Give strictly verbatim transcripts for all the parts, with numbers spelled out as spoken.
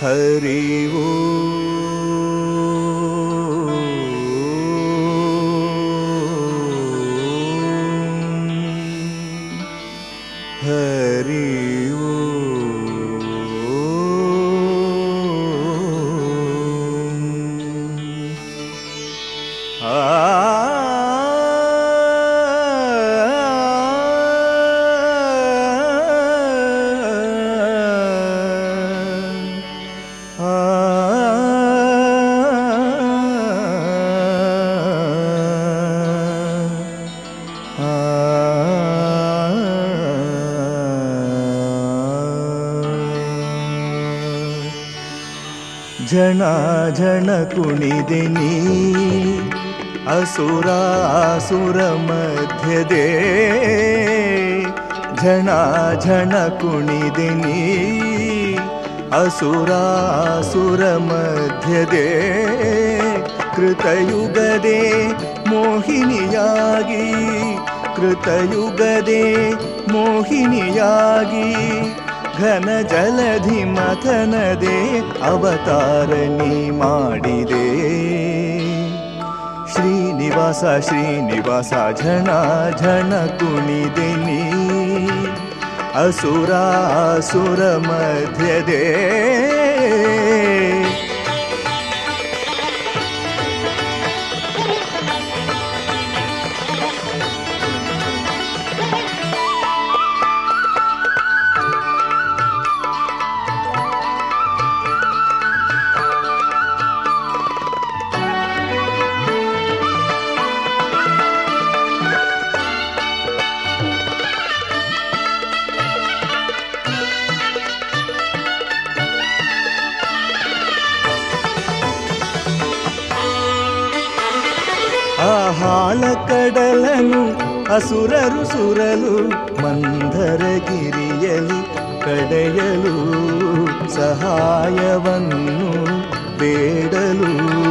ಹರಿ ಓಂ ಹರಿ ಝಣ ಝಣ ಕುಣಿದೆನಿ ಅಸುರಾಸುರ ಮಧ್ಯದೆ ಝಣ ಝಣ ಕುಣಿದೆನಿ ಅಸುರಾಸುರ ಮಧ್ಯದೆ ಕೃತಯುಗದೆ ಮೋಹಿನಿಯಾಗಿ ಕೃತಯುಗದೆ ಮೋಹಿನಿಯಾಗಿ ಘನ ಜಲಧಿ ಮಥನದೆ ಅವತಾರಣಿ ಮಾಡಿದೆ ಶ್ರೀನಿವಾಸ ಶ್ರೀನಿವಾಸ ಝಣ ಝಣ ಕುಣಿದೆನಿ ಅಸುರಾಸುರ ಮಧ್ಯದೆ ಹಾಲ ಕಡಲನು ಅಸುರರು ಸುರಲು ಮಂದರಗಿರಿಯಲಿ ಕಡೆಯಲು ಸಹಾಯವನ್ನು ಬೇಡಲು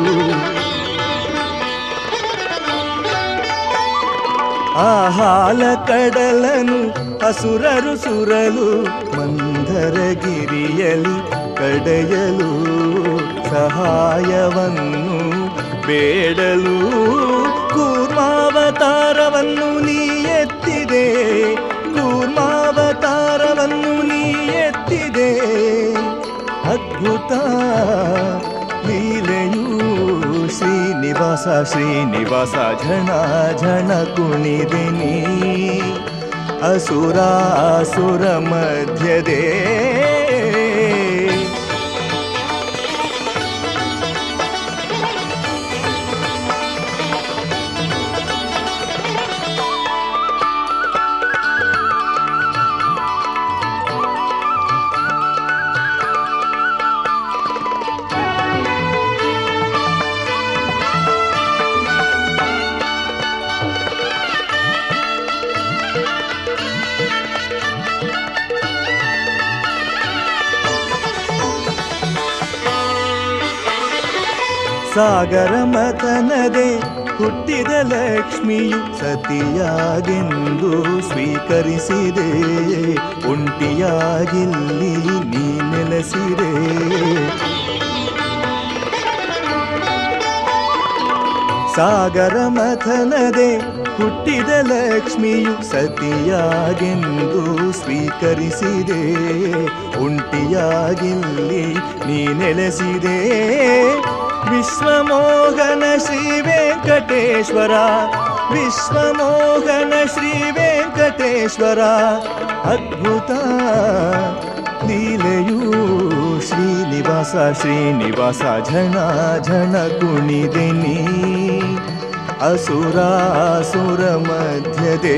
ಆ ಹಾಲ ಕಡಲನು ಅಸುರರು ಸುರಲು ಮಂದರಗಿರಿಯಲಿ ಕಡೆಯಲು ಸಹಾಯವನ್ನು ಬೇಡಲು ಕೂರ್ಮಾವತಾರವನ್ನು ನೀ ಎತ್ತಿದೆ ಕೂರ್ಮಾವತಾರವನ್ನು ನೀ ಎತ್ತಿದೆ ಅದ್ಭುತ ಲೀಲೆಯೂ ಶ್ರೀನಿವಾಸ ಶ್ರೀನಿವಾಸ ಝಣ ಝಣ ಕುಣಿದೆನಿ ಅಸುರಾಸುರ ಮಧ್ಯದೆ ಸಾಗರ ಮಥನದೆ ಹುಟ್ಟಿದ ಲಕ್ಷ್ಮಿಯು ಸತಿಯಾಗೆಂದು ಸ್ವೀಕರಿಸಿದೆ ಒಂಟಿಯಾಗಿಲ್ಲಿ ನೀ ನೆಲೆಸಿದೆ ಸಾಗರ ಮಥನದೆ ಹುಟ್ಟಿದ ಲಕ್ಷ್ಮಿಯು ಸತಿಯಾಗೆಂದು ಸ್ವೀಕರಿಸಿದೆ ಒಂಟಿಯಾಗಿಲ್ಲಿ ನೀ ನೆಲೆಸಿದೆ ವಿಶ್ವಮೋಹನ ಶ್ರೀ ವೆಂಕಟೇಶ್ವರ ವಿಶ್ವಮೋಹನ ಶ್ರೀ ವೆಂಕಟೇಶ್ವರ ಅದ್ಭುತ ಲೀಲೆಯೂ ಶ್ರೀನಿವಾಸ ಶ್ರೀನಿವಾಸ ಝಣ ಝಣ ಕುಣಿದೆನಿ ಅಸುರಾಸುರ ಮಧ್ಯದೆ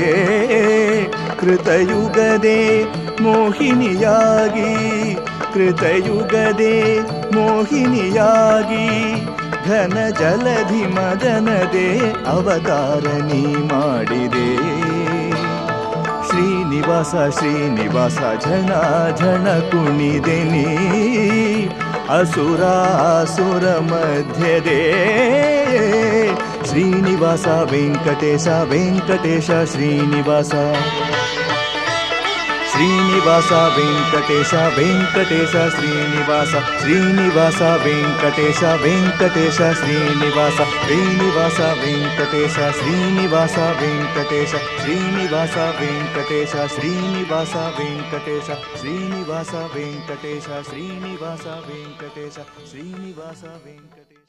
ಕೃತಯುಗದೆ ಮೋಹಿನಿಯಾಗಿ ಕೃತಯುಗದೆ ಮೋಹಿನಿಯಾಗಿ ಘನ ಜಲಧಿ ಮದನದೆ ಅವತಾರಣಿ ಮಾಡಿದೆ ಶ್ರೀನಿವಾಸ ಶ್ರೀನಿವಾಸ ಝಣ ಝಣ ಕುಣಿದೆನಿ ಅಸುರಾಸುರ ಮಧ್ಯದೆ ಶ್ರೀನಿವಾಸ ವೆಂಕಟೇಶ ವೆಂಕಟೇಶ ಶ್ರೀನಿವಾಸ ಶ್ರೀನಿವಾಸ ವೆಂಕಟೇಶ ವೆಂಕಟೇಶ ಶ್ರೀನಿವಾಸ ಶ್ರೀನಿವಾಸ ವೆಂಕಟೇಶ ವೆಂಕಟೇಶ ಶ್ರೀನಿವಾಸ ಶ್ರೀನಿವಾಸ ವೆಂಕಟೇಶ ಶ್ರೀನಿವಾಸ ವೆಂಕಟೇಶ ಶ್ರೀನಿವಾಸ ವೆಂಕಟೇಶ ಶ್ರೀನಿವಾಸ ವೆಂಕಟೇಶ ಶ್ರೀನಿವಾಸ ವೆಂಕಟೇಶ ಶ್ರೀನಿವಾಸ ವೆಂಕಟೇಶ ಶ್ರೀನಿವಾಸ ವೆಂಕಟೇಶ